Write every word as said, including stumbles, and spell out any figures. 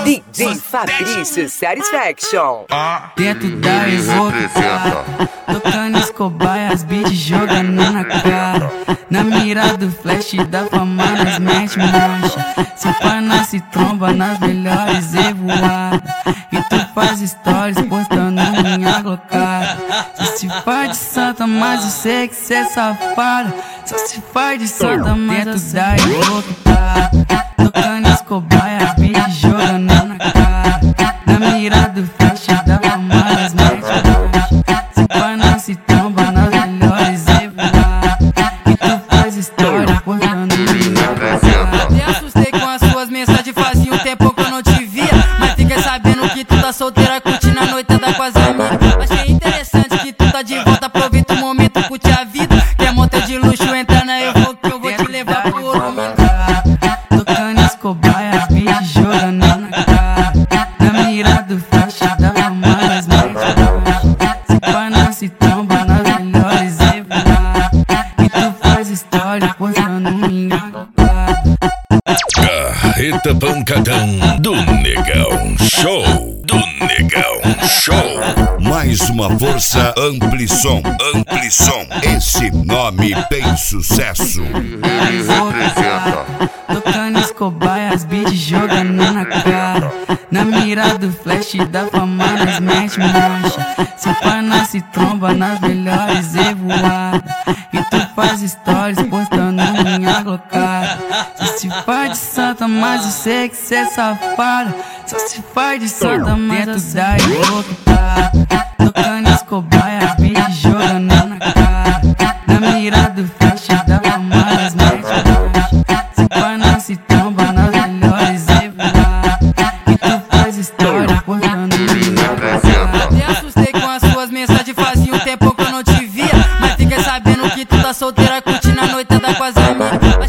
D J Fabrício Satisfaction. Dentro da Evoca, tocando Escobar, as beats jogando na cara. Na mira do flash da fama, nós mete marcha. Se pá, nós se tromba nas melhores evoadas. E tu faz stories postando minha glocada. Só se faz de santa, mas eu sei que cê é safada. Só se faz de santa, mas dentro da Evoca, tocando Escobar, as beats jogando na cara. Na mira do flash da fama, nós mete marcha. Se pá, nós se tromba nas melhores evoadas. E tu faz história postando minha glocada. Até assustei com as suas mensagens, fazia um tempo que eu não te via. Mas fiquei sabendo que tu tá solteira, curtindo a noitada com as amigas. Achei interessante que tu tá de volta, aproveita o momento, curte a vida. Quer montar de luxo, entra na Evoca que eu vou te levar pro ouro. Tocando Escobar, as beats jogando na cara. Na mira do flash da fama, nós mete marcha. Se pá, nós se tromba nas melhores evoadas. E tu faz história postando minha glocada. Carreta Pancadão do Negão Show. Do Negão Show. Mais uma força, Amplisom. Amplisom. Esse nome tem sucesso. Tocando Escobar, as beats jogando na cara. Na mira do flash da fama, nós mete marcha. Se pá, nós se tromba nas melhores evoadas. E tu faz stories postando minha glocada. Só se faz de santa, mas eu sei que cê é safada. Só se faz de santa, mas dentro da Evoca, tocando Escobar, as beats jogando na cara. Na mira do flash da fama, nós mete marcha. Se pá, nós se tromba nas melhores evoadas. E tu faz história postando minha glocada. Até assustei com as suas mensagens, fazia um tempo que eu não te via. Mas fiquei sabendo que tu tá solteira, curtindo a noitada com as amigas.